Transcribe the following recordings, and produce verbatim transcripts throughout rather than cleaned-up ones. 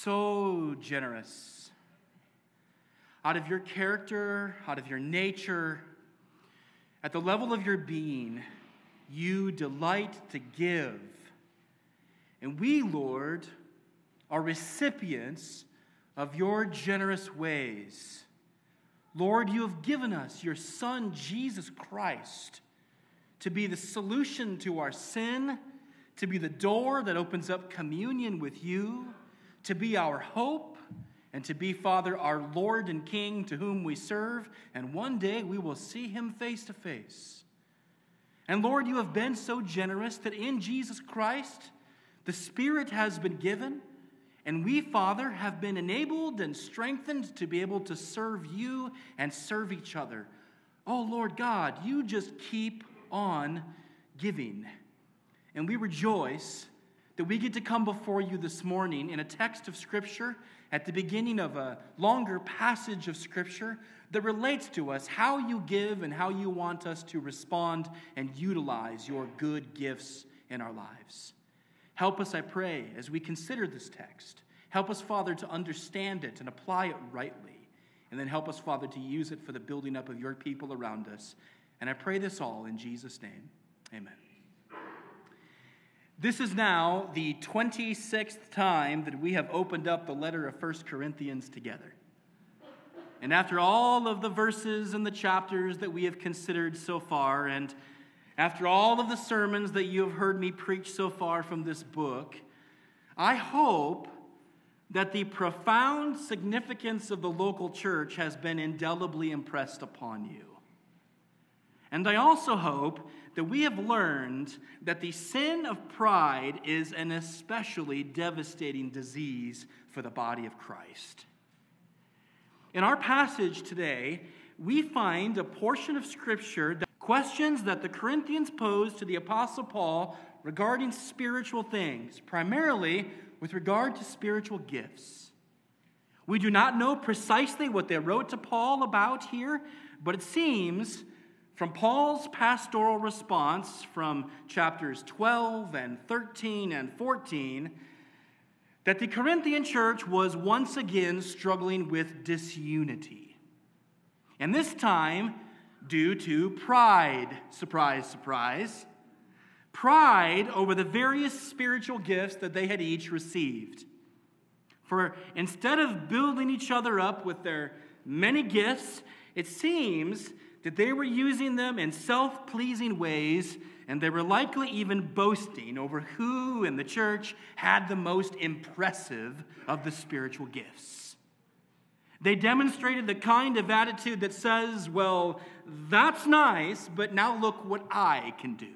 so generous. Out of your character, out of your nature, at the level of your being, you delight to give. And we, Lord, are recipients of your generous ways. Lord, you have given us your Son, Jesus Christ, to be the solution to our sin, to be the door that opens up communion with you, to be our hope, and to be, Father, our Lord and King to whom we serve, and one day we will see him face to face. And Lord, you have been so generous that in Jesus Christ, the Spirit has been given, and we, Father, have been enabled and strengthened to be able to serve you and serve each other. Oh, Lord God, you just keep on giving. And we rejoice that we get to come before you this morning in a text of Scripture at the beginning of a longer passage of Scripture that relates to us how you give and how you want us to respond and utilize your good gifts in our lives. Help us, I pray, as we consider this text. Help us, Father, to understand it and apply it rightly. And then help us, Father, to use it for the building up of your people around us. And I pray this all in Jesus' name. Amen. This is now the twenty-sixth time that we have opened up the letter of First Corinthians together. And after all of the verses and the chapters that we have considered so far, and after all of the sermons that you have heard me preach so far from this book, I hope that the profound significance of the local church has been indelibly impressed upon you. And I also hope that we have learned that the sin of pride is an especially devastating disease for the body of Christ. In our passage today, we find a portion of Scripture that questions that the Corinthians posed to the Apostle Paul regarding spiritual things, primarily with regard to spiritual gifts. We do not know precisely what they wrote to Paul about here, but it seems from Paul's pastoral response from chapters twelve and thirteen and fourteen that the Corinthian church was once again struggling with disunity. And this time, due to pride, surprise, surprise, pride over the various spiritual gifts that they had each received. For instead of building each other up with their many gifts, it seems that they were using them in self-pleasing ways, and they were likely even boasting over who in the church had the most impressive of the spiritual gifts. They demonstrated the kind of attitude that says, well, that's nice, but now look what I can do.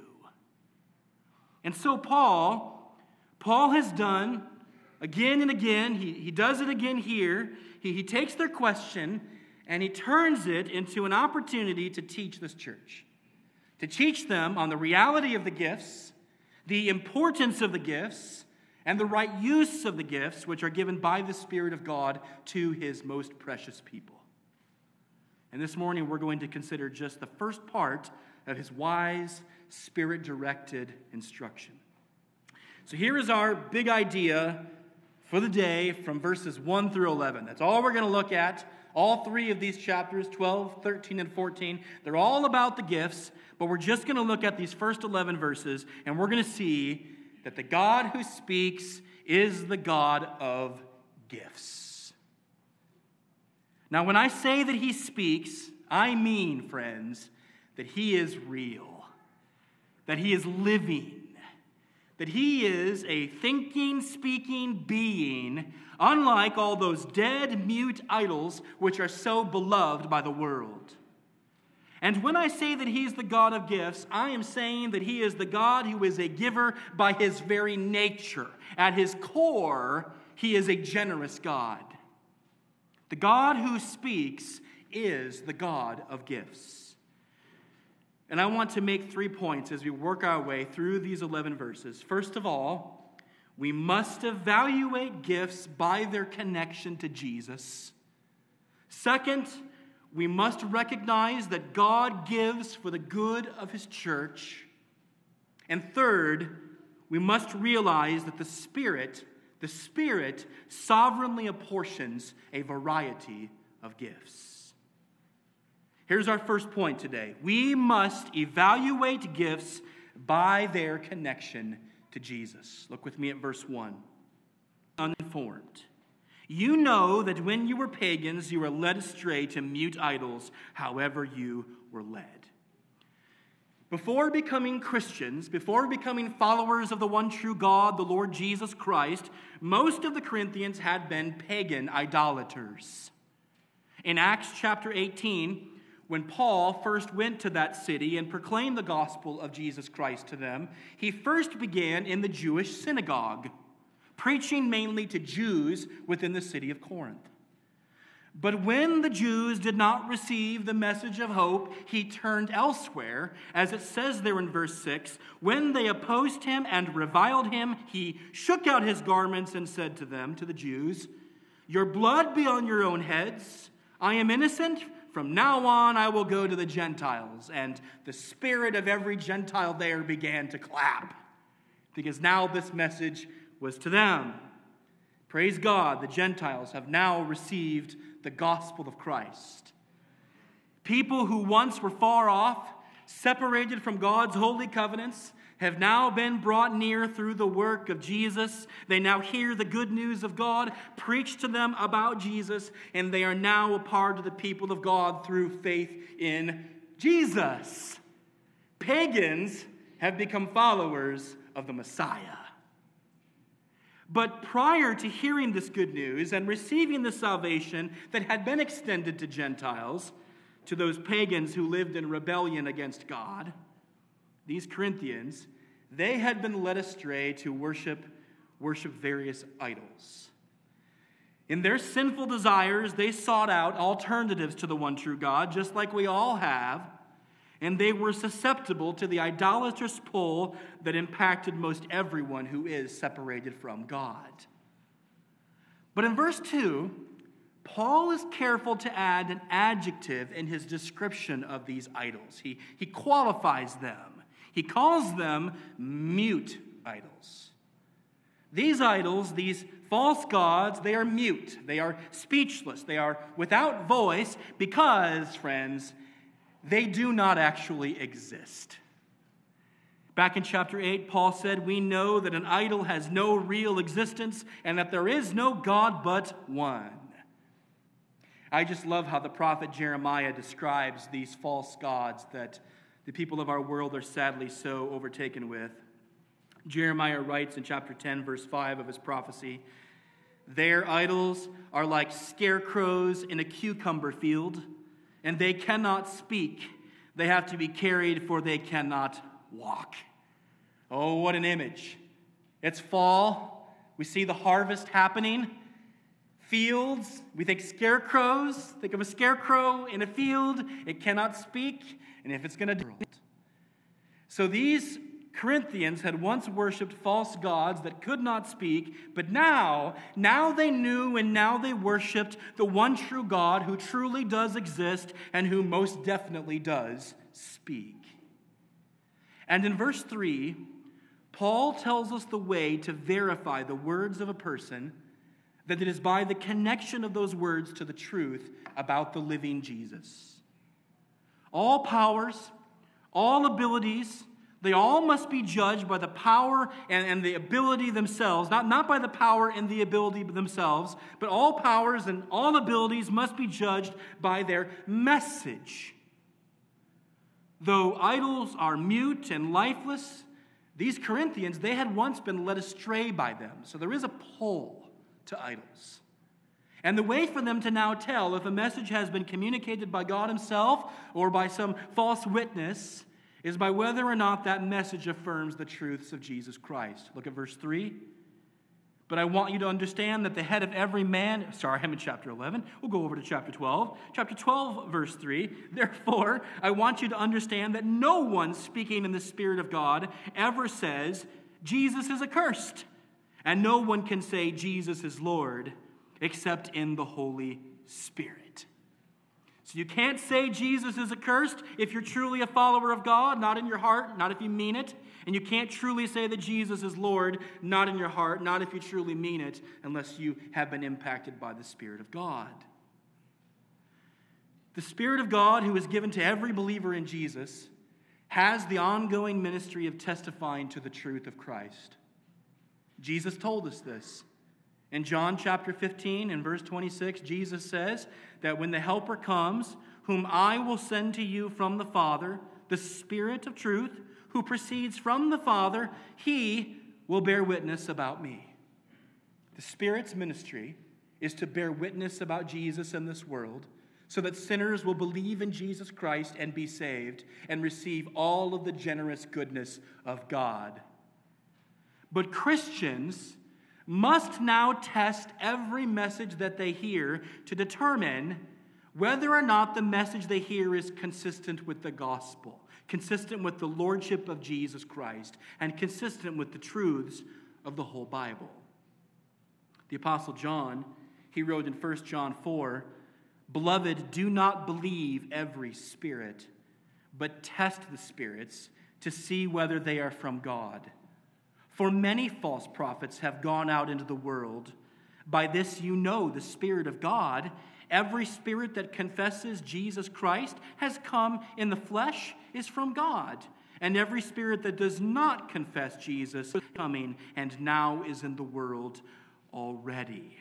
And so Paul, Paul has done again and again, he, he does it again here, he, he takes their question and he turns it into an opportunity to teach this church. To teach them on the reality of the gifts, the importance of the gifts, and the right use of the gifts which are given by the Spirit of God to his most precious people. And this morning we're going to consider just the first part of his wise, Spirit-directed instruction. So here is our big idea for the day from verses one through eleven. That's all we're going to look at. All three of these chapters, twelve, thirteen, and fourteen, they're all about the gifts, but we're just going to look at these first eleven verses, and we're going to see that the God who speaks is the God of gifts. Now, when I say that he speaks, I mean, friends, that he is real, that he is living, that he is a thinking, speaking being, unlike all those dead, mute idols which are so beloved by the world. And when I say that he's the God of gifts, I am saying that he is the God who is a giver by his very nature. At his core, he is a generous God. The God who speaks is the God of gifts. And I want to make three points as we work our way through these eleven verses. First of all, we must evaluate gifts by their connection to Jesus. Second, we must recognize that God gives for the good of his church. And third, we must realize that the Spirit the Spirit sovereignly apportions a variety of gifts. Here's our first point today. We must evaluate gifts by their connection to Jesus. Look with me at verse one. Uninformed. You know that when you were pagans, you were led astray to mute idols, however you were led. Before becoming Christians, before becoming followers of the one true God, the Lord Jesus Christ, most of the Corinthians had been pagan idolaters. In Acts chapter eighteen, when Paul first went to that city and proclaimed the gospel of Jesus Christ to them, he first began in the Jewish synagogue, preaching mainly to Jews within the city of Corinth. But when the Jews did not receive the message of hope, he turned elsewhere, as it says there in verse six, when they opposed him and reviled him, he shook out his garments and said to them, to the Jews, "Your blood be on your own heads. I am innocent. From now on I will go to the Gentiles." And the spirit of every Gentile there began to clap, because now this message was to them. Praise God, the Gentiles have now received the gospel of Christ. People who once were far off, separated from God's holy covenants, have now been brought near through the work of Jesus. They now hear the good news of God preached to them about Jesus, and they are now a part of the people of God through faith in Jesus. Pagans have become followers of the Messiah. But prior to hearing this good news and receiving the salvation that had been extended to Gentiles, to those pagans who lived in rebellion against God, these Corinthians, they had been led astray to worship, worship various idols. In their sinful desires, they sought out alternatives to the one true God, just like we all have, and they were susceptible to the idolatrous pull that impacted most everyone who is separated from God. But in verse two, Paul is careful to add an adjective in his description of these idols. He, he qualifies them. He calls them mute idols. These idols, these false gods, they are mute. They are speechless. They are without voice because, friends, they do not actually exist. Back in chapter eight, Paul said, "We know that an idol has no real existence and that there is no God but one." I just love how the prophet Jeremiah describes these false gods that the people of our world are sadly so overtaken with. Jeremiah writes in chapter ten, verse five of his prophecy, "Their idols are like scarecrows in a cucumber field, and they cannot speak. They have to be carried, for they cannot walk." Oh, what an image. It's fall. We see the harvest happening. Fields, we think scarecrows. Think of a scarecrow in a field. It cannot speak, and if it's going to do it. So these Corinthians had once worshipped false gods that could not speak, but now, now they knew and now they worshipped the one true God who truly does exist and who most definitely does speak. And in verse three, Paul tells us the way to verify the words of a person, that it is by the connection of those words to the truth about the living Jesus. All powers, all abilities, they all must be judged by the power and, and the ability themselves, not, not by the power and the ability themselves, but all powers and all abilities must be judged by their message. Though idols are mute and lifeless, these Corinthians, they had once been led astray by them. So there is a pull to idols. And the way for them to now tell if a message has been communicated by God himself or by some false witness is by whether or not that message affirms the truths of Jesus Christ. Look at verse three. "But I want you to understand that the head of every man," sorry, I'm in chapter eleven. We'll go over to chapter twelve. Chapter twelve, verse three. "Therefore, I want you to understand that no one speaking in the Spirit of God ever says, 'Jesus is accursed.' And no one can say, 'Jesus is Lord,' except in the Holy Spirit." So you can't say Jesus is accursed if you're truly a follower of God, not in your heart, not if you mean it. And you can't truly say that Jesus is Lord, not in your heart, not if you truly mean it, unless you have been impacted by the Spirit of God. The Spirit of God, who is given to every believer in Jesus, has the ongoing ministry of testifying to the truth of Christ. Jesus told us this. In John chapter fifteen and verse twenty-six, Jesus says that when the Helper comes, whom I will send to you from the Father, the Spirit of truth, who proceeds from the Father, he will bear witness about me. The Spirit's ministry is to bear witness about Jesus in this world, so that sinners will believe in Jesus Christ and be saved and receive all of the generous goodness of God. But Christians must now test every message that they hear to determine whether or not the message they hear is consistent with the gospel, consistent with the lordship of Jesus Christ, and consistent with the truths of the whole Bible. The Apostle John, he wrote in First John four, "Beloved, do not believe every spirit, but test the spirits to see whether they are from God. For many false prophets have gone out into the world. By this you know the Spirit of God. Every spirit that confesses Jesus Christ has come in the flesh is from God. And every spirit that does not confess Jesus is coming and now is in the world already."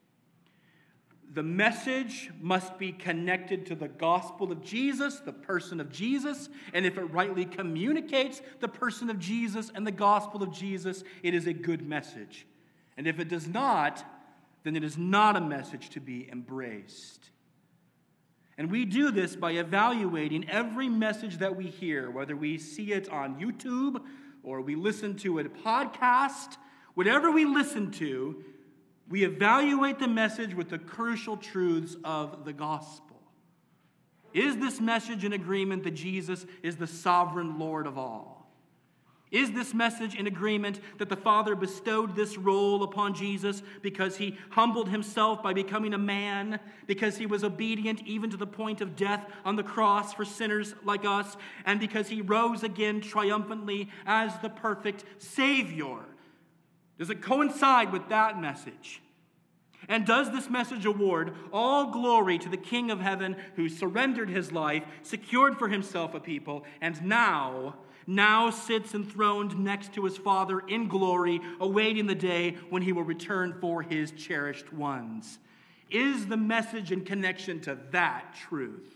The message must be connected to the gospel of Jesus, the person of Jesus, and if it rightly communicates the person of Jesus and the gospel of Jesus, it is a good message. And if it does not, then it is not a message to be embraced. And we do this by evaluating every message that we hear, whether we see it on YouTube or we listen to a podcast, whatever we listen to, we evaluate the message with the crucial truths of the gospel. Is this message in agreement that Jesus is the sovereign Lord of all? Is this message in agreement that the Father bestowed this role upon Jesus because he humbled himself by becoming a man, because he was obedient even to the point of death on the cross for sinners like us, and because he rose again triumphantly as the perfect Savior? Does it coincide with that message? And does this message award all glory to the King of heaven who surrendered his life, secured for himself a people, and now, now sits enthroned next to his Father in glory, awaiting the day when he will return for his cherished ones? Is the message in connection to that truth?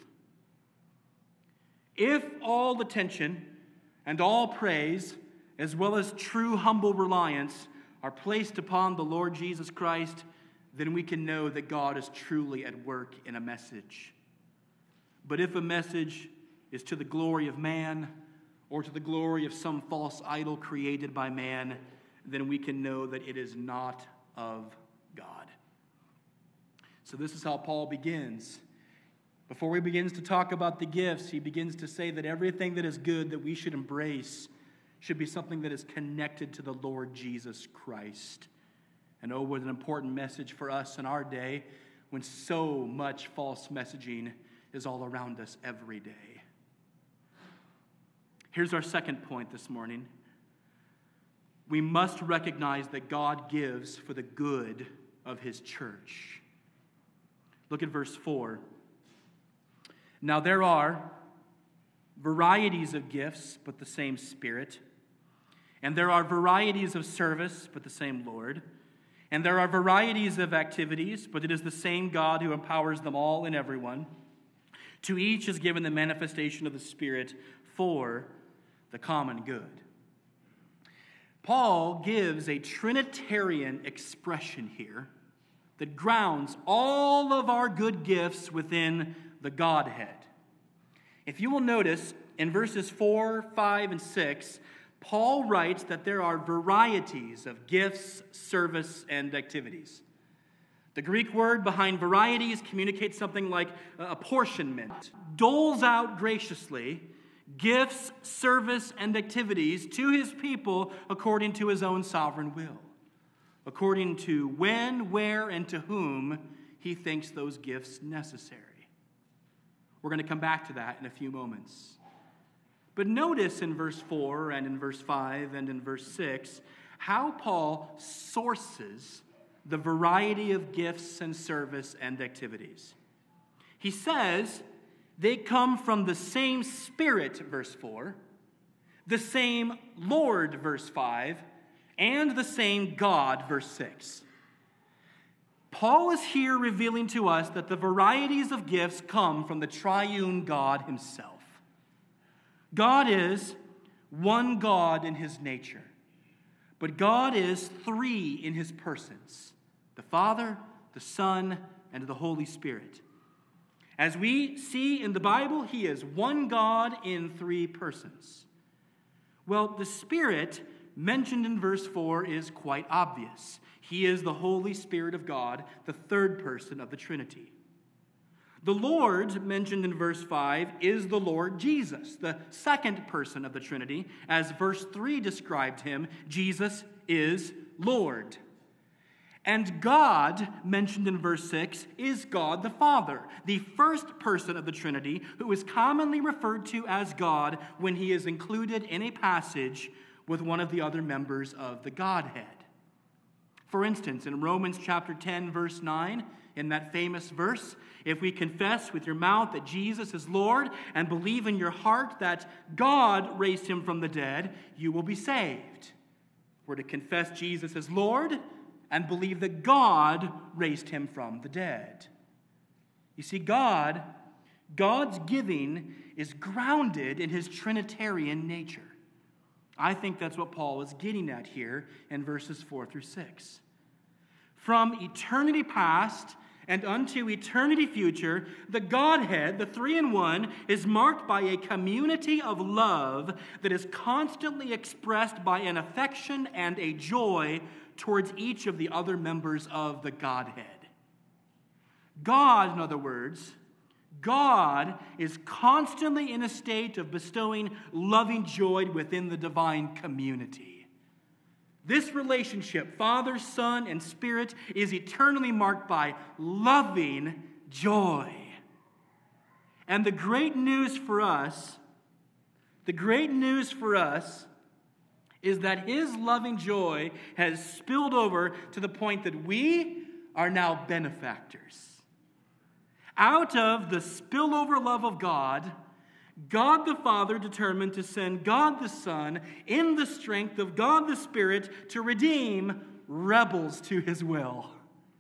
If all attention and all praise, as well as true humble reliance, are placed upon the Lord Jesus Christ, then we can know that God is truly at work in a message. But if a message is to the glory of man or to the glory of some false idol created by man, then we can know that it is not of God. So this is how Paul begins. Before he begins to talk about the gifts, he begins to say that everything that is good that we should embrace should be something that is connected to the Lord Jesus Christ. And oh, what an important message for us in our day when so much false messaging is all around us every day. Here's our second point this morning. We must recognize that God gives for the good of his church. Look at verse four. Now there are varieties of gifts, but the same Spirit. And there are varieties of service, but the same Lord. And there are varieties of activities, but it is the same God who empowers them all in everyone. To each is given the manifestation of the Spirit for the common good. Paul gives a Trinitarian expression here that grounds all of our good gifts within the Godhead. If you will notice, in verses four, five, and six, Paul writes that there are varieties of gifts, service, and activities. The Greek word behind varieties communicates something like apportionment, doles out graciously gifts, service, and activities to his people according to his own sovereign will, according to when, where, and to whom he thinks those gifts necessary. We're going to come back to that in a few moments. But notice in verse four and in verse five and in verse six how Paul sources the variety of gifts and service and activities. He says they come from the same Spirit, verse four, the same Lord, verse five, and the same God, verse six. Paul is here revealing to us that the varieties of gifts come from the triune God himself. God is one God in his nature, but God is three in his persons: the Father, the Son, and the Holy Spirit. As we see in the Bible, he is one God in three persons. Well, the Spirit mentioned in verse four is quite obvious. He is the Holy Spirit of God, the third person of the Trinity. The Lord, mentioned in verse five, is the Lord Jesus, the second person of the Trinity. As verse three described him, Jesus is Lord. And God, mentioned in verse six, is God the Father, the first person of the Trinity, who is commonly referred to as God when he is included in a passage with one of the other members of the Godhead. For instance, in Romans chapter ten, verse nine, in that famous verse, if we confess with your mouth that Jesus is Lord and believe in your heart that God raised him from the dead, you will be saved. We're to confess Jesus as Lord and believe that God raised him from the dead. You see, God, God's giving is grounded in his Trinitarian nature. I think that's what Paul is getting at here in verses four through six. From eternity past and unto eternity future, the Godhead, the three-in-one, is marked by a community of love that is constantly expressed by an affection and a joy towards each of the other members of the Godhead. God, in other words, God is constantly in a state of bestowing loving joy within the divine community. This relationship, Father, Son, and Spirit, is eternally marked by loving joy. And the great news for us, the great news for us is that his loving joy has spilled over to the point that we are now benefactors. Out of the spillover love of God, God the Father determined to send God the Son in the strength of God the Spirit to redeem rebels to his will.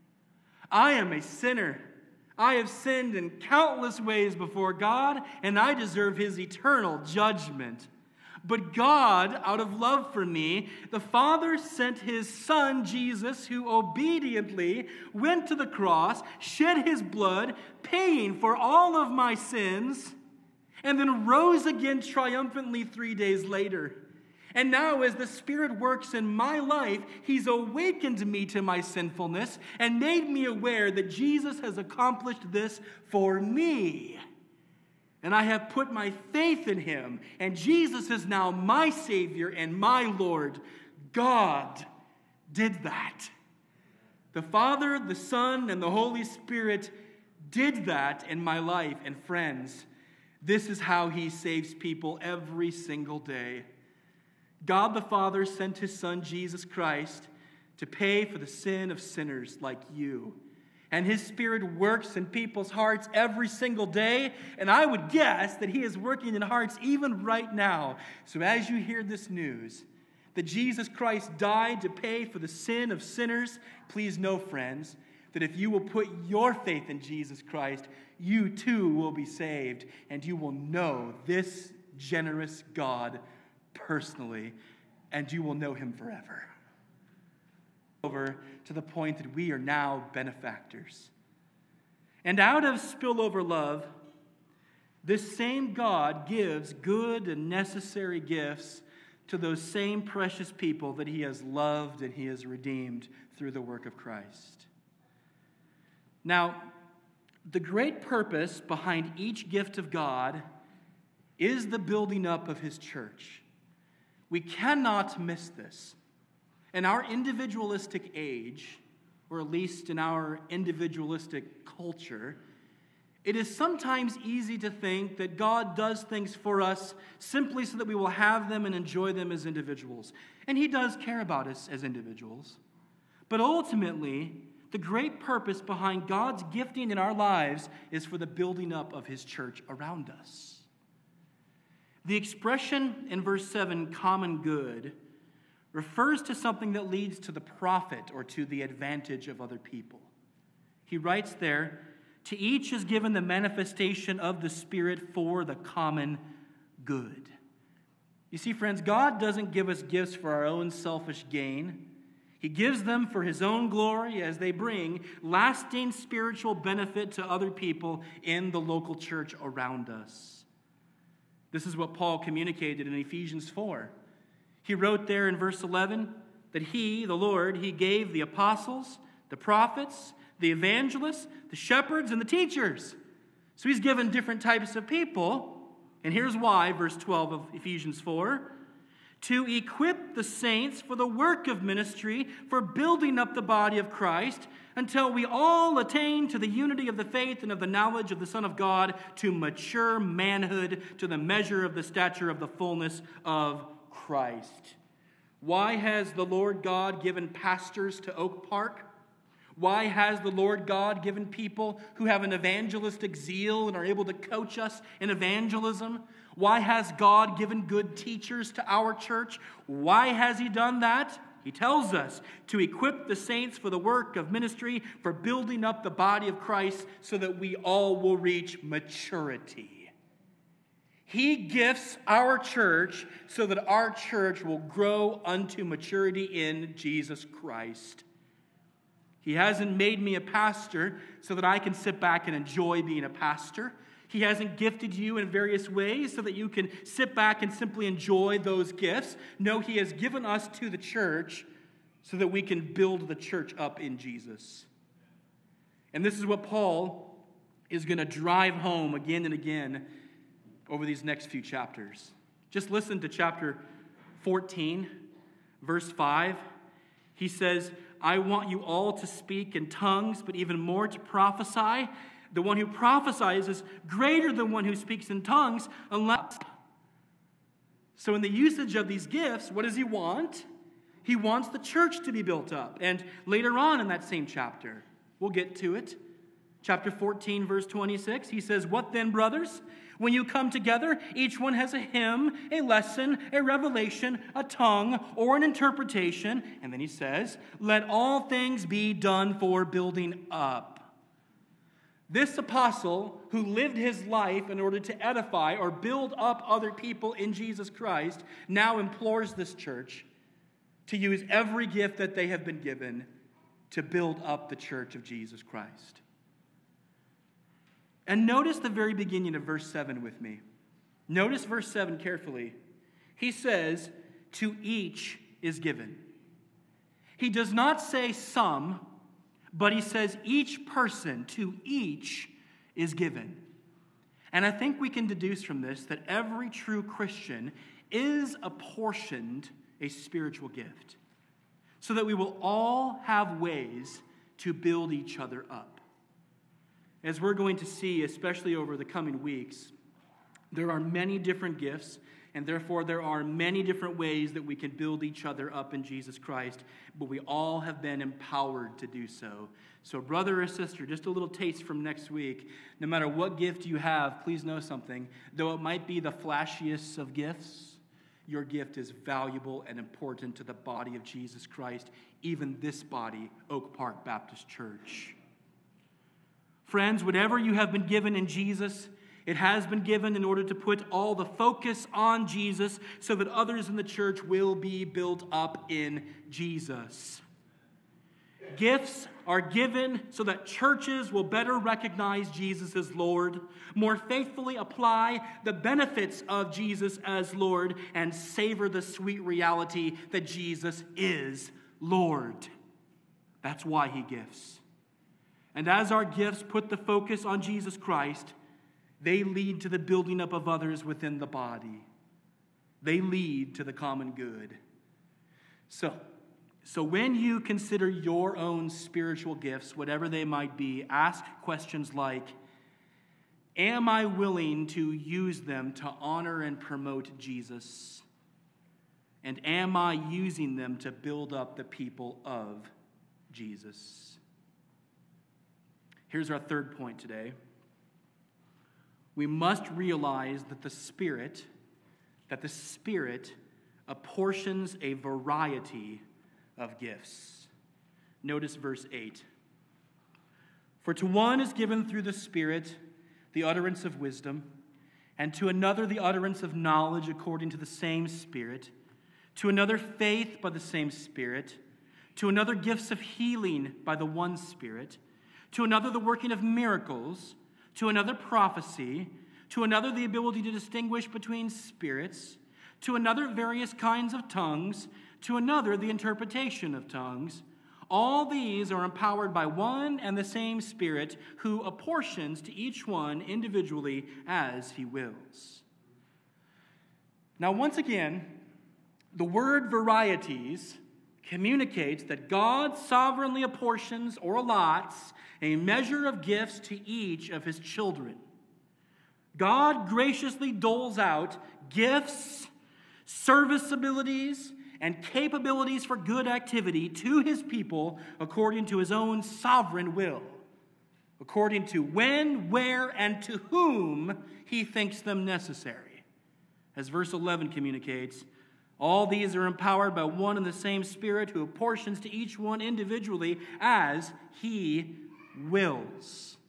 I am a sinner. I have sinned in countless ways before God, and I deserve his eternal judgment. But God, out of love for me, the Father sent his Son, Jesus, who obediently went to the cross, shed his blood, paying for all of my sins, and then rose again triumphantly three days later. And now, as the Spirit works in my life, he's awakened me to my sinfulness and made me aware that Jesus has accomplished this for me. And I have put my faith in him, and Jesus is now my Savior and my Lord. God did that. The Father, the Son, and the Holy Spirit did that in my life. And friends, this is how he saves people every single day. God the Father sent his Son, Jesus Christ, to pay for the sin of sinners like you. And his Spirit works in people's hearts every single day. And I would guess that he is working in hearts even right now. So as you hear this news, that Jesus Christ died to pay for the sin of sinners, please know, friends, that if you will put your faith in Jesus Christ, you too will be saved. And you will know this generous God personally. And you will know him forever. Over to the point that we are now benefactors. And out of spillover love, this same God gives good and necessary gifts to those same precious people that he has loved and he has redeemed through the work of Christ. Now, the great purpose behind each gift of God is the building up of his church. We cannot miss this. In our individualistic age, or at least in our individualistic culture, It is sometimes easy to think that God does things for us simply so that we will have them and enjoy them as individuals. And He does care about us as individuals. But ultimately, the great purpose behind God's gifting in our lives is for the building up of His church around us. The expression in verse seven, common good, refers to something that leads to the profit or to the advantage of other people. He writes there, to each is given the manifestation of the Spirit for the common good. You see, friends, God doesn't give us gifts for our own selfish gain. He gives them for His own glory as they bring lasting spiritual benefit to other people in the local church around us. This is what Paul communicated in Ephesians four. He wrote there in verse eleven that He, the Lord, He gave the apostles, the prophets, the evangelists, the shepherds, and the teachers. So He's given different types of people. And here's why, verse twelve of Ephesians four. To equip the saints for the work of ministry, for building up the body of Christ, until we all attain to the unity of the faith and of the knowledge of the Son of God, to mature manhood, to the measure of the stature of the fullness of Christ. Why has the Lord God given pastors to Oak Park? Why has the Lord God given people who have an evangelistic zeal and are able to coach us in evangelism? Why has God given good teachers to our church? Why has He done that? He tells us to equip the saints for the work of ministry, for building up the body of Christ so that we all will reach maturity. He gifts our church so that our church will grow unto maturity in Jesus Christ. He hasn't made me a pastor so that I can sit back and enjoy being a pastor. He hasn't gifted you in various ways so that you can sit back and simply enjoy those gifts. No, He has given us to the church so that we can build the church up in Jesus. And this is what Paul is going to drive home again and again over these next few chapters. Just listen to chapter fourteen, verse five. He says, I want you all to speak in tongues, but even more to prophesy. The one who prophesies is greater than one who speaks in tongues, unless... So in the usage of these gifts, what does he want? He wants the church to be built up. And later on in that same chapter, we'll get to it. Chapter fourteen, verse twenty-six, he says, what then, brothers? When you come together, each one has a hymn, a lesson, a revelation, a tongue, or an interpretation. And then he says, let all things be done for building up. This apostle, who lived his life in order to edify or build up other people in Jesus Christ, now implores this church to use every gift that they have been given to build up the church of Jesus Christ. And notice the very beginning of verse seven with me. Notice verse seven carefully. He says, to each is given. He does not say some, but he says each person, to each is given. And I think we can deduce from this that every true Christian is apportioned a spiritual gift, so that we will all have ways to build each other up. As we're going to see, especially over the coming weeks, there are many different gifts, and therefore there are many different ways that we can build each other up in Jesus Christ, but we all have been empowered to do so. So brother or sister, just a little taste from next week. No matter what gift you have, please know something. Though it might be the flashiest of gifts, your gift is valuable and important to the body of Jesus Christ, even this body, Oak Park Baptist Church. Friends, whatever you have been given in Jesus, it has been given in order to put all the focus on Jesus so that others in the church will be built up in Jesus. Gifts are given so that churches will better recognize Jesus as Lord, more faithfully apply the benefits of Jesus as Lord, and savor the sweet reality that Jesus is Lord. That's why He gifts. And as our gifts put the focus on Jesus Christ, they lead to the building up of others within the body. They lead to the common good. So, so when you consider your own spiritual gifts, whatever they might be, ask questions like, am I willing to use them to honor and promote Jesus? And am I using them to build up the people of Jesus? Here's our third point today. We must realize that the Spirit, that the Spirit apportions a variety of gifts. Notice verse eight. For to one is given through the Spirit the utterance of wisdom, and to another the utterance of knowledge according to the same Spirit, to another faith by the same Spirit, to another gifts of healing by the one Spirit, to another the working of miracles, to another prophecy, to another the ability to distinguish between spirits, to another various kinds of tongues, to another the interpretation of tongues. All these are empowered by one and the same Spirit, who apportions to each one individually as he wills. Now, once again, the word varieties communicates that God sovereignly apportions or allots a measure of gifts to each of his children. God graciously doles out gifts, service abilities, and capabilities for good activity to his people according to his own sovereign will, according to when, where, and to whom he thinks them necessary. As verse eleven communicates, all these are empowered by one and the same Spirit, who apportions to each one individually as he wills.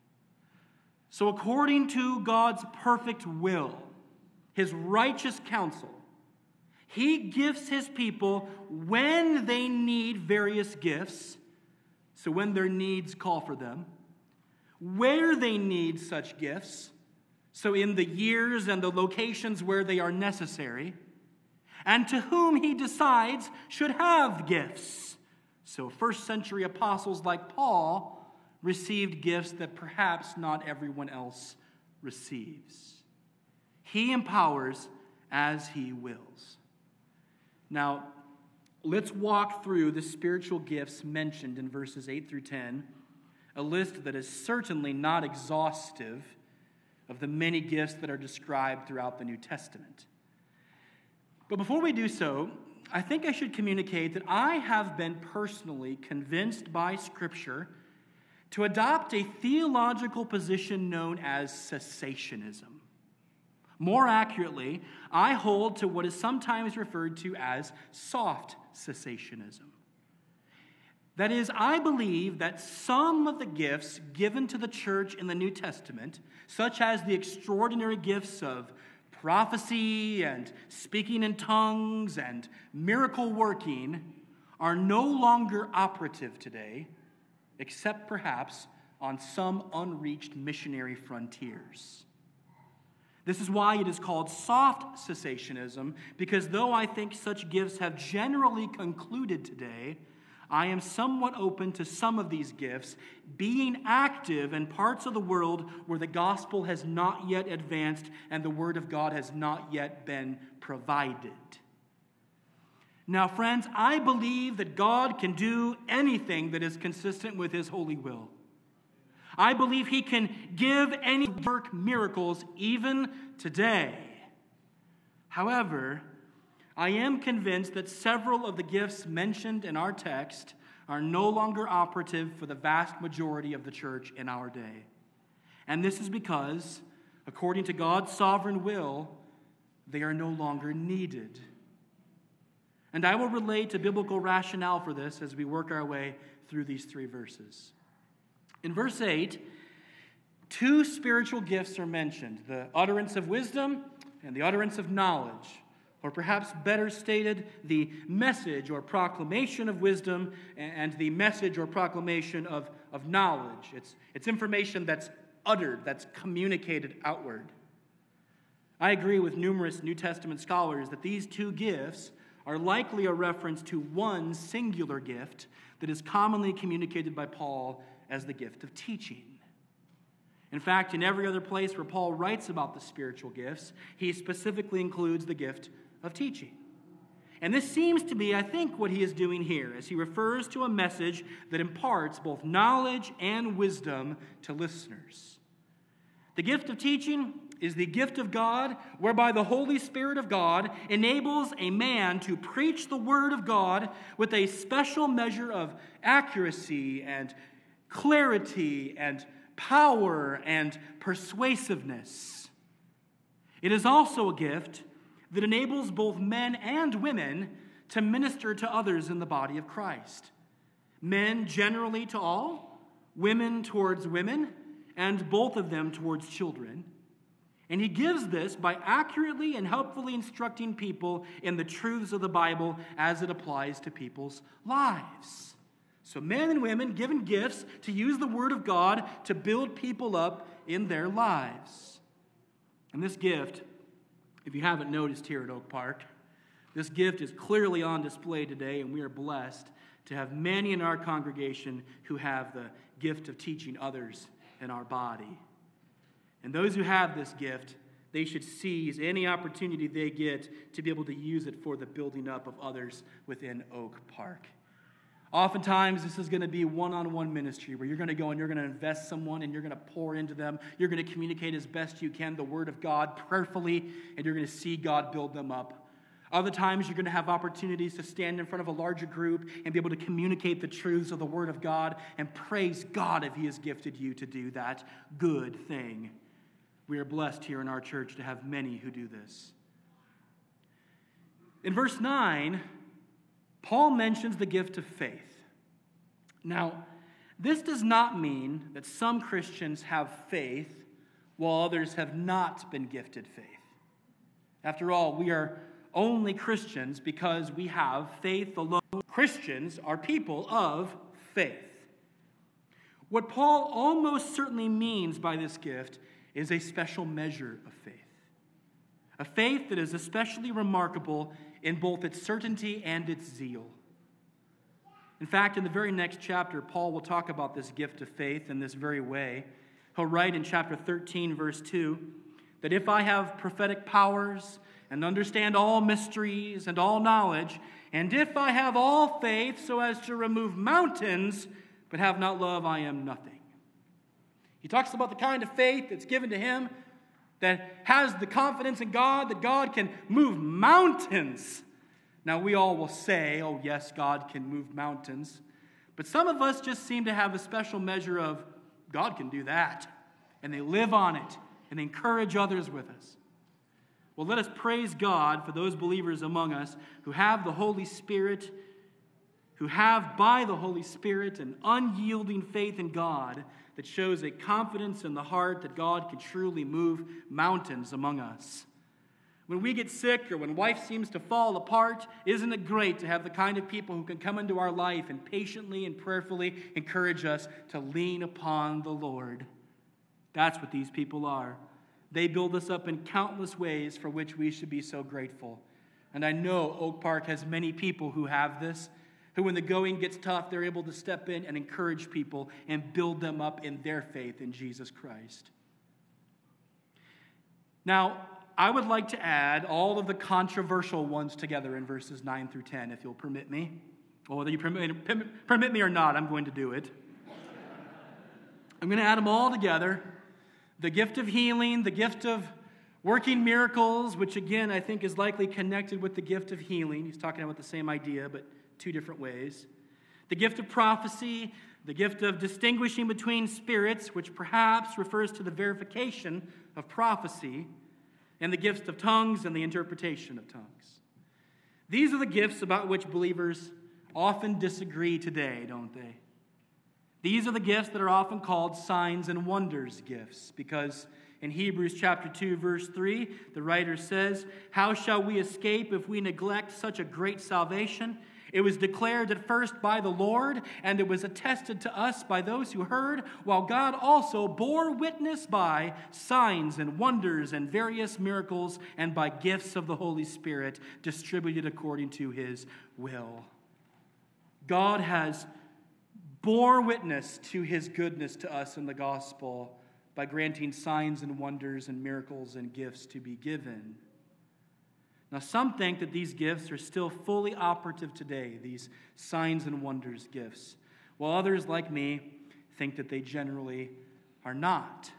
So according to God's perfect will, his righteous counsel, he gives his people when they need various gifts, so when their needs call for them, where they need such gifts, so in the years and the locations where they are necessary, and to whom he decides should have gifts. So first century apostles like Paul received gifts that perhaps not everyone else receives. He empowers as he wills. Now, let's walk through the spiritual gifts mentioned in verses eight through ten, a list that is certainly not exhaustive of the many gifts that are described throughout the New Testament. But before we do so, I think I should communicate that I have been personally convinced by Scripture to adopt a theological position known as cessationism. More accurately, I hold to what is sometimes referred to as soft cessationism. That is, I believe that some of the gifts given to the church in the New Testament, such as the extraordinary gifts of prophecy and speaking in tongues and miracle working, are no longer operative today, except perhaps on some unreached missionary frontiers. This is why it is called soft cessationism, because though I think such gifts have generally concluded today, I am somewhat open to some of these gifts being active in parts of the world where the gospel has not yet advanced and the word of God has not yet been provided. Now, friends, I believe that God can do anything that is consistent with his holy will. I believe he can give any work miracles even today. However, I am convinced that several of the gifts mentioned in our text are no longer operative for the vast majority of the church in our day. And this is because, according to God's sovereign will, they are no longer needed. And I will relate to biblical rationale for this as we work our way through these three verses. In verse eight, two spiritual gifts are mentioned, the utterance of wisdom and the utterance of knowledge, or perhaps better stated, the message or proclamation of wisdom and the message or proclamation of, of knowledge. It's, it's information that's uttered, that's communicated outward. I agree with numerous New Testament scholars that these two gifts are likely a reference to one singular gift that is commonly communicated by Paul as the gift of teaching. In fact, in every other place where Paul writes about the spiritual gifts, he specifically includes the gift of teaching. And this seems to be, I think, what he is doing here as he refers to a message that imparts both knowledge and wisdom to listeners. The gift of teaching is the gift of God, whereby the Holy Spirit of God enables a man to preach the Word of God with a special measure of accuracy and clarity and power and persuasiveness. It is also a gift that enables both men and women to minister to others in the body of Christ. Men generally to all, women towards women, and both of them towards children. And he gives this by accurately and helpfully instructing people in the truths of the Bible as it applies to people's lives. So men and women given gifts to use the Word of God to build people up in their lives. And this gift, if you haven't noticed here at Oak Park, this gift is clearly on display today, and we are blessed to have many in our congregation who have the gift of teaching others in our body. And those who have this gift, they should seize any opportunity they get to be able to use it for the building up of others within Oak Park. Oftentimes, this is going to be one-on-one ministry where you're going to go and you're going to invest someone and you're going to pour into them. You're going to communicate as best you can the Word of God prayerfully, and you're going to see God build them up. Other times, you're going to have opportunities to stand in front of a larger group and be able to communicate the truths of the Word of God and praise God if He has gifted you to do that good thing. We are blessed here in our church to have many who do this. In verse nine, Paul mentions the gift of faith. Now, this does not mean that some Christians have faith while others have not been gifted faith. After all, we are only Christians because we have faith alone. Christians are people of faith. What Paul almost certainly means by this gift is a special measure of faith. A faith that is especially remarkable in both its certainty and its zeal. In fact, in the very next chapter, Paul will talk about this gift of faith in this very way. He'll write in chapter thirteen, verse two, that if I have prophetic powers and understand all mysteries and all knowledge, and if I have all faith so as to remove mountains, but have not love, I am nothing. He talks about the kind of faith that's given to him that has the confidence in God that God can move mountains. Now, we all will say, oh, yes, God can move mountains. But some of us just seem to have a special measure of, God can do that. And they live on it, and they encourage others with us. Well, let us praise God for those believers among us who have the Holy Spirit, who have by the Holy Spirit an unyielding faith in God that shows a confidence in the heart that God can truly move mountains among us. When we get sick or when life seems to fall apart, isn't it great to have the kind of people who can come into our life and patiently and prayerfully encourage us to lean upon the Lord? That's what these people are. They build us up in countless ways for which we should be so grateful. And I know Oak Park has many people who have this, who when the going gets tough, they're able to step in and encourage people and build them up in their faith in Jesus Christ. Now, I would like to add all of the controversial ones together in verses nine through ten, if you'll permit me. Well, whether you permit, permit me or not, I'm going to do it. I'm going to add them all together. The gift of healing, the gift of working miracles, which again I think is likely connected with the gift of healing. He's talking about the same idea, but two different ways. The gift of prophecy, the gift of distinguishing between spirits, which perhaps refers to the verification of prophecy, and the gifts of tongues and the interpretation of tongues. These are the gifts about which believers often disagree today, don't they? These are the gifts that are often called signs and wonders gifts, because in Hebrews chapter two, verse three, the writer says, "How shall we escape if we neglect such a great salvation? It was declared at first by the Lord, and it was attested to us by those who heard, while God also bore witness by signs and wonders and various miracles and by gifts of the Holy Spirit distributed according to His will." God has bore witness to His goodness to us in the gospel by granting signs and wonders and miracles and gifts to be given. Now, some think that these gifts are still fully operative today, these signs and wonders gifts, while others, like me, think that they generally are not.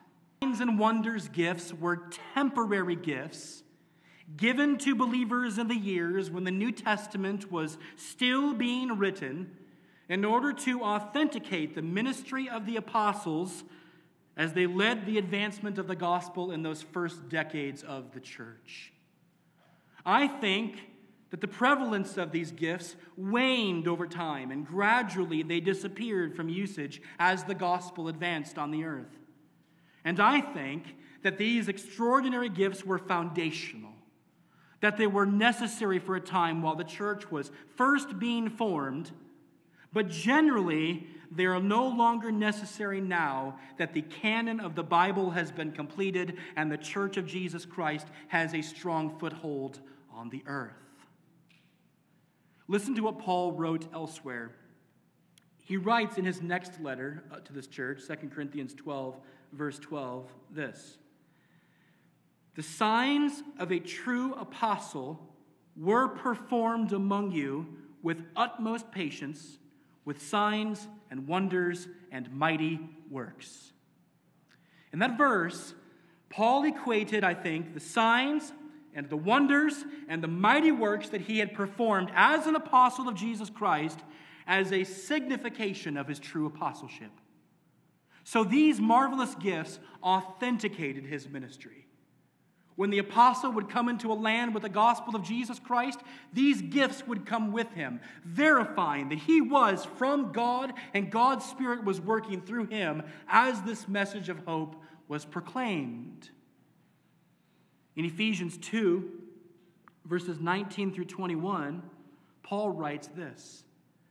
signs and wonders gifts were temporary gifts given to believers in the years when the New Testament was still being written in order to authenticate the ministry of the apostles as they led the advancement of the gospel in those first decades of the church. I think that the prevalence of these gifts waned over time, and gradually they disappeared from usage as the gospel advanced on the earth. And I think that these extraordinary gifts were foundational, that they were necessary for a time while the church was first being formed, but generally they are no longer necessary now that the canon of the Bible has been completed and the Church of Jesus Christ has a strong foothold on the earth. Listen to what Paul wrote elsewhere. He writes in his next letter to this church, Second Corinthians twelve, verse twelve, this: "The signs of a true apostle were performed among you with utmost patience, with signs and wonders and mighty works." In that verse, Paul equated, I think, the signs and the wonders and the mighty works that he had performed as an apostle of Jesus Christ as a signification of his true apostleship. So these marvelous gifts authenticated his ministry. When the apostle would come into a land with the gospel of Jesus Christ, these gifts would come with him, verifying that he was from God and God's Spirit was working through him as this message of hope was proclaimed. In Ephesians two, verses nineteen through twenty-one, Paul writes this: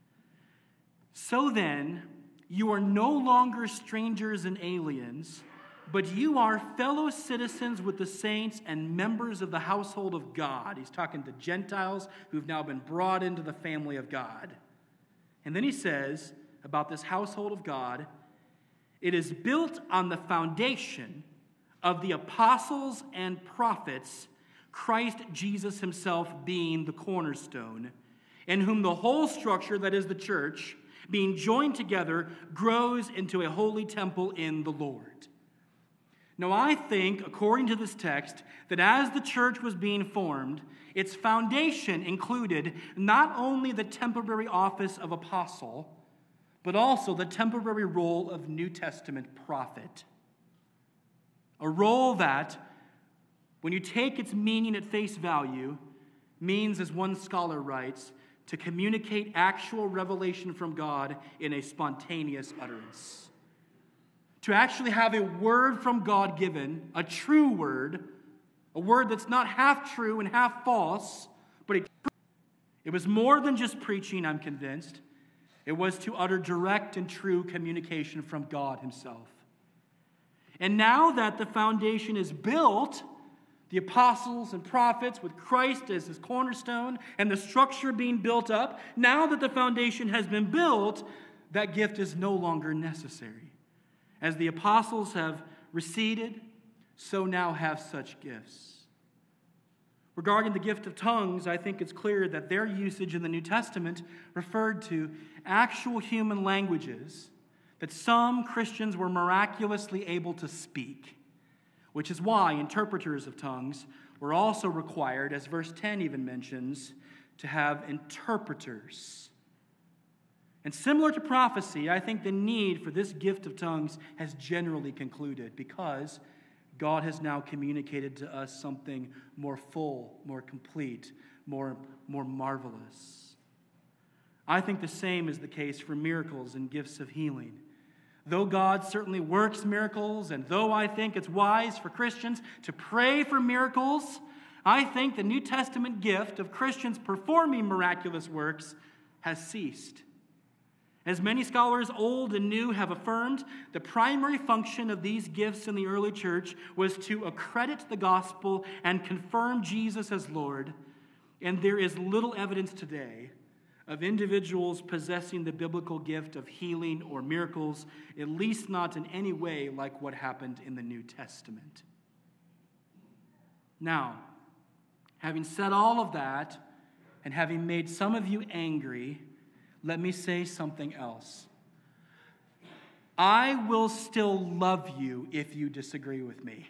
"So then, you are no longer strangers and aliens, but you are fellow citizens with the saints and members of the household of God." He's talking to Gentiles who've now been brought into the family of God. And then he says about this household of God, "It is built on the foundation of the apostles and prophets, Christ Jesus himself being the cornerstone, in whom the whole structure, that is the church, being joined together, grows into a holy temple in the Lord." Now, I think, according to this text, that as the church was being formed, its foundation included not only the temporary office of apostle, but also the temporary role of New Testament prophet. A role that, when you take its meaning at face value, means, as one scholar writes, to communicate actual revelation from God in a spontaneous utterance. To actually have a word from God given, a true word, a word that's not half true and half false, but a true. It was more than just preaching, I'm convinced. It was to utter direct and true communication from God himself. And now that the foundation is built, the apostles and prophets with Christ as his cornerstone and the structure being built up, now that the foundation has been built, that gift is no longer necessary. As the apostles have receded, so now have such gifts. Regarding the gift of tongues, I think it's clear that their usage in the New Testament referred to actual human languages that some Christians were miraculously able to speak, which is why interpreters of tongues were also required, as verse ten even mentions, to have interpreters. And similar to prophecy, I think the need for this gift of tongues has generally concluded because God has now communicated to us something more full, more complete, more, more marvelous. I think the same is the case for miracles and gifts of healing. Though God certainly works miracles, and though I think it's wise for Christians to pray for miracles, I think the New Testament gift of Christians performing miraculous works has ceased. As many scholars, old and new, have affirmed, the primary function of these gifts in the early church was to accredit the gospel and confirm Jesus as Lord, and there is little evidence today of individuals possessing the biblical gift of healing or miracles, at least not in any way like what happened in the New Testament. Now, having said all of that, and having made some of you angry, let me say something else. I will still love you if you disagree with me.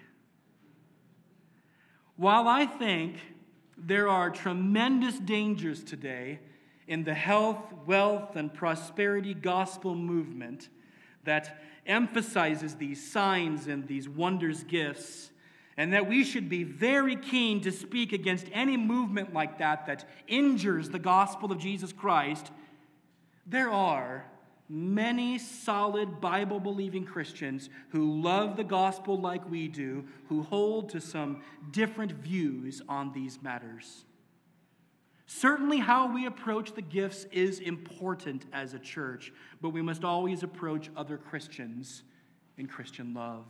While I think there are tremendous dangers today in the health, wealth, and prosperity gospel movement that emphasizes these signs and these wonders gifts, and that we should be very keen to speak against any movement like that that injures the gospel of Jesus Christ, there are many solid Bible-believing Christians who love the gospel like we do, who hold to some different views on these matters. Certainly how we approach the gifts is important as a church, but we must always approach other Christians in Christian love.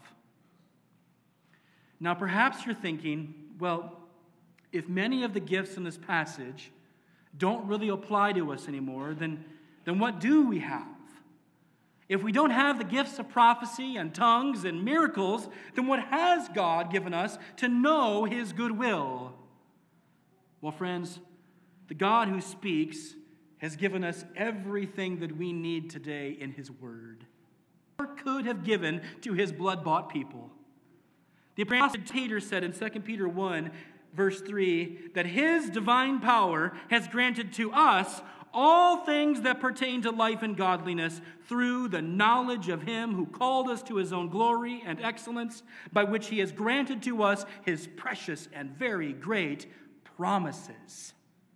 Now, perhaps you're thinking, well, if many of the gifts in this passage don't really apply to us anymore, then, then what do we have? If we don't have the gifts of prophecy and tongues and miracles, then what has God given us to know His goodwill? Well, friends, the God who speaks has given us everything that we need today in His Word, or could have given to His blood-bought people. The Apostle Peter said in Second Peter one, verse three, that His divine power has granted to us all things that pertain to life and godliness through the knowledge of Him who called us to His own glory and excellence, by which He has granted to us His precious and very great promises.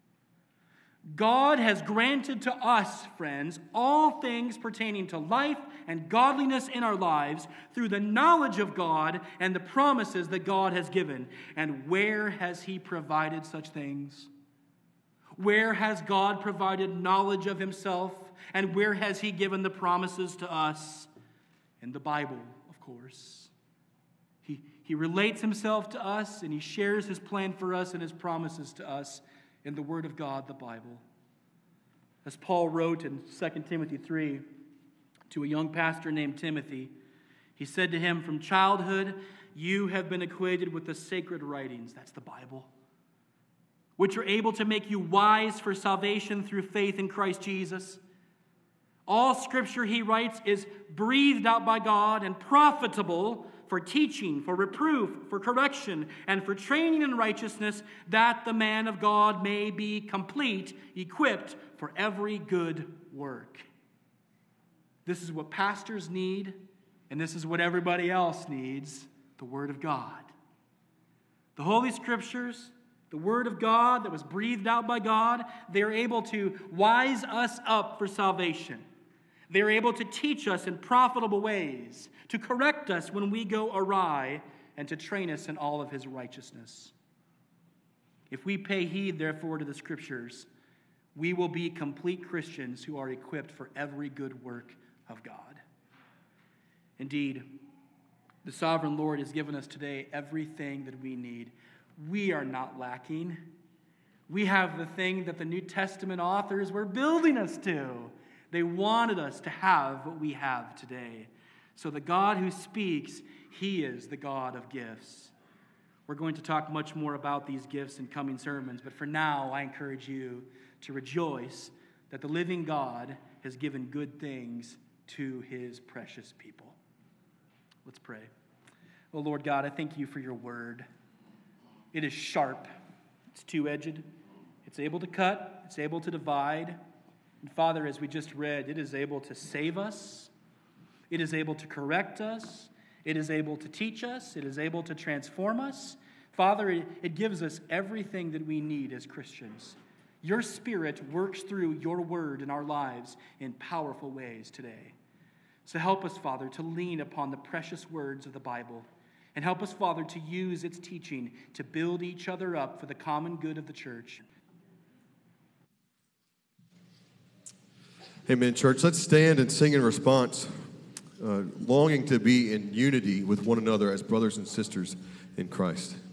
God has granted to us, friends, all things pertaining to life and godliness in our lives through the knowledge of God and the promises that God has given. And where has He provided such things? Where has God provided knowledge of Himself? And where has He given the promises to us? In the Bible, of course. He, he relates Himself to us, and He shares His plan for us and His promises to us in the Word of God, the Bible. As Paul wrote in Second Timothy three to a young pastor named Timothy, he said to him, "From childhood you have been acquainted with the sacred writings," that's the Bible, "which are able to make you wise for salvation through faith in Christ Jesus. All Scripture," he writes, "is breathed out by God and profitable for teaching, for reproof, for correction, and for training in righteousness, that the man of God may be complete, equipped for every good work." This is what pastors need, and this is what everybody else needs, the Word of God. The Holy Scriptures, the Word of God that was breathed out by God, they're able to wise us up for salvation. They're able to teach us in profitable ways, to correct us when we go awry, and to train us in all of His righteousness. If we pay heed, therefore, to the Scriptures, we will be complete Christians who are equipped for every good work of God. Indeed, the sovereign Lord has given us today everything that we need. We are not lacking. We have the thing that the New Testament authors were building us to. They wanted us to have what we have today. So the God who speaks, He is the God of gifts. We're going to talk much more about these gifts in coming sermons, but for now, I encourage you to rejoice that the living God has given good things to His precious people. Let's pray. Oh, Lord God, I thank You for Your word. It is sharp. It's two-edged. It's able to cut. It's able to divide. And Father, as we just read, it is able to save us. It is able to correct us. It is able to teach us. It is able to transform us. Father, it, it gives us everything that we need as Christians. Your Spirit works through Your word in our lives in powerful ways today. So help us, Father, to lean upon the precious words of the Bible. And help us, Father, to use its teaching to build each other up for the common good of the church. Amen, church. Let's stand and sing in response, uh, longing to be in unity with one another as brothers and sisters in Christ.